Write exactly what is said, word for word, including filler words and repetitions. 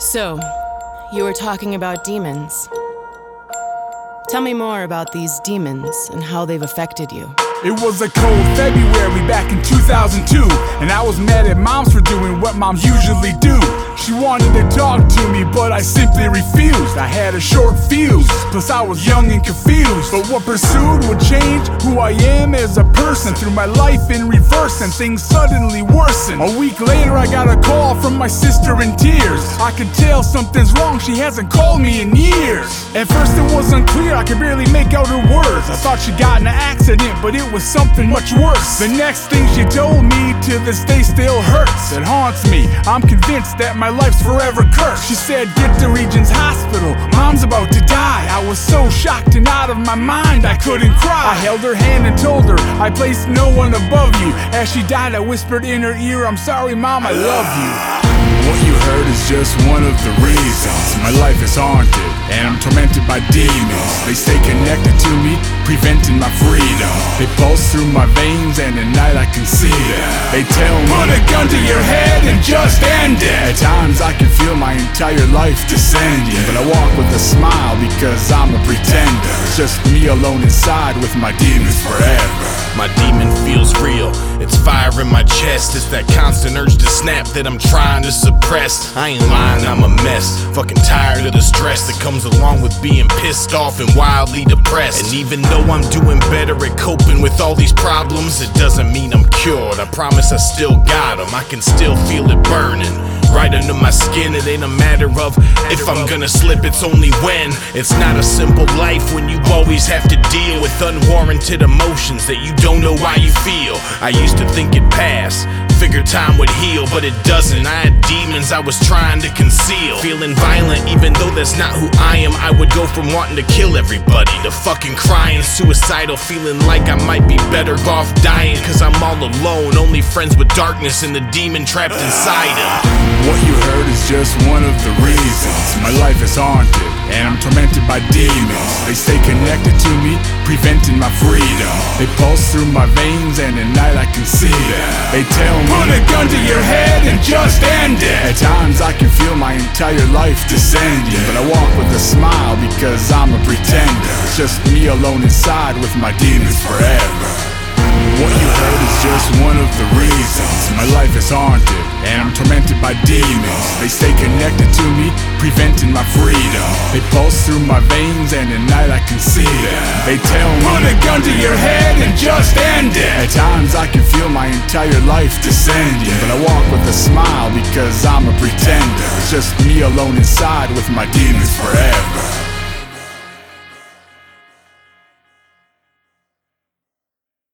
So, you were talking about demons. Tell me more about these demons and how they've affected you. It was a cold February back in two thousand two, and I was mad at moms for doing what moms usually do. She wanted to talk to me, but I simply refused. I had a short fuse, plus I was young and confused. But what pursued would change who I am as a person. Through my life in reverse, and things suddenly worsened. A week later I got a call from my sister in tears. I could tell something's wrong, she hasn't called me in years. At first it was unclear, I could barely make out her words. I thought she got in an accident, but it was something much worse. The next thing she told me to this day still hurts. It haunts me, I'm convinced that my life's forever cursed. She said, get to Regions Hospital, mom's about to die. I was so shocked and out of my mind, I couldn't cry. I held her hand and told her I placed no one above you. As she died I whispered in her ear, I'm sorry mom, I love you. What you heard is just one of the reasons my life is haunted and I'm tormented by demons. They stay connected to me, preventing my freedom. They pulse through my veins and at night I can see them. They tell me, put a gun to your head and just end it. At times I can feel my entire life descending, but I walk with a smile because I'm a pretender. It's just me alone inside with my demons forever. My demon feels real, it's fire in my chest. It's that constant urge to snap that I'm trying to suppress. I ain't lying, I'm a mess, fucking tired of the stress that comes along with being pissed off and wildly depressed. And even though I'm doing better at coping with all these problems, it doesn't mean I'm cured. I promise I still got them, I can still feel it burning right under my skin. It ain't a matter of if I'm gonna slip, it's only when. It's not a simple life when you always have to deal with unwarranted emotions that you don't know why you feel. I used to think it passed, figured time would heal, but it doesn't. I had demons I was trying to conceal. Feeling violent even though that's not who I am. I would go from wanting to kill everybody to fucking crying suicidal, feeling like I might be better off dying. Cause I'm all alone, only friends with darkness and the demon trapped inside him. What you heard is just one of the reasons my life is haunted and I'm tormented by demons. They stay connected to me, preventing my freedom. They pulse through my veins and at night I can see them. They tell me, put a gun to your head and just end it. At times I can feel my entire life descending, but I walk with a smile because I'm a pretender. It's just me alone inside with my demons forever. What you heard is just one of the reasons my life is haunted and I'm tormented by demons. They stay connected to me, preventing my freedom. They pulse through my veins and at night I can see them. They tell me, put a gun to your head and just end it. At times I can feel my entire life descending, but I walk with a smile because I'm a pretender. It's just me alone inside with my demons forever.